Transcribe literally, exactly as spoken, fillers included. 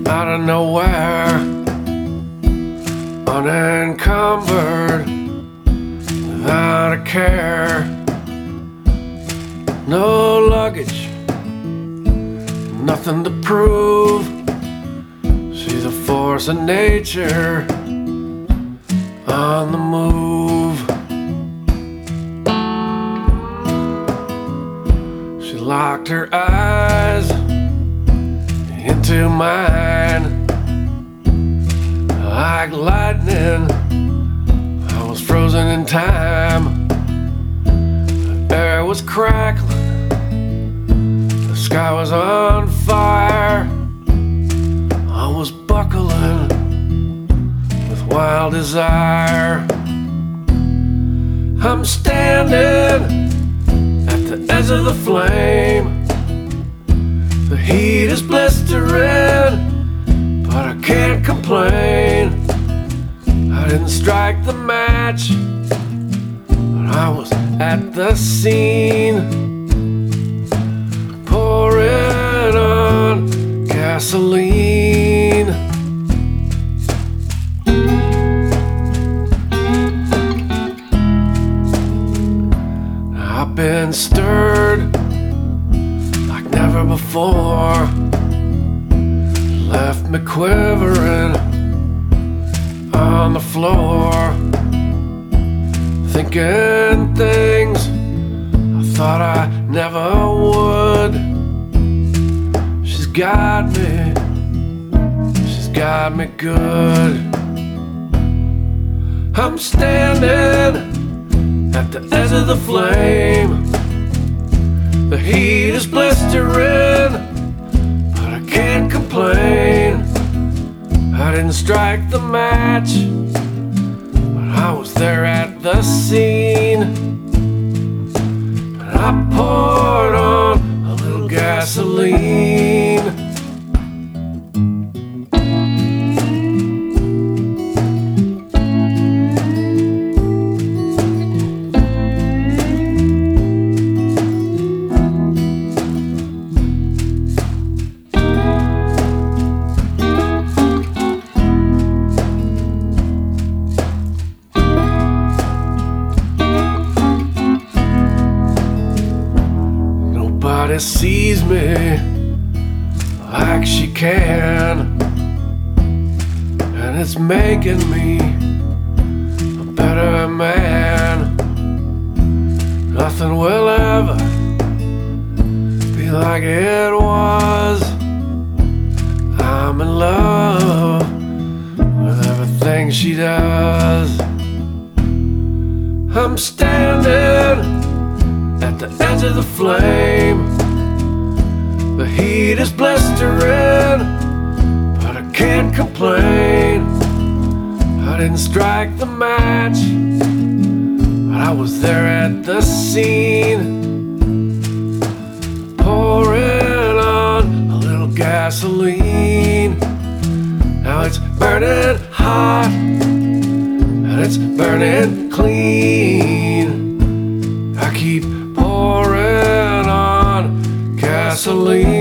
out of nowhere, unencumbered, without a care. No luggage, nothing to prove. She's a force of nature on the move. She locked her eyes into mine like lightning. I was frozen in time. The air was crackling, the sky was on fire. I was buckling with wild desire. I'm standing at the edge of the flame. The heat is blistering, but I can't complain. I didn't strike the match, but I was at the scene, pouring on gasoline. I've been stirred like never before, left me quivering on the floor, thinking things I thought I never would. She's got me, she's got me good. I'm standing at the edge of the flame. The heat is blistering, but I can't complain. I didn't strike the match, but I was there at the scene. And I poured on a little gasoline. Nobody sees me like she can, and it's making me a better man. Nothing will ever be like it was. I'm in love with everything she does. I'm standing at the edge of the flame. The heat is blistering, but I can't complain. I didn't strike the match, but I was there at the scene, pouring on a little gasoline. Now it's burning hot, and it's burning clean. I keep pouring on gasoline.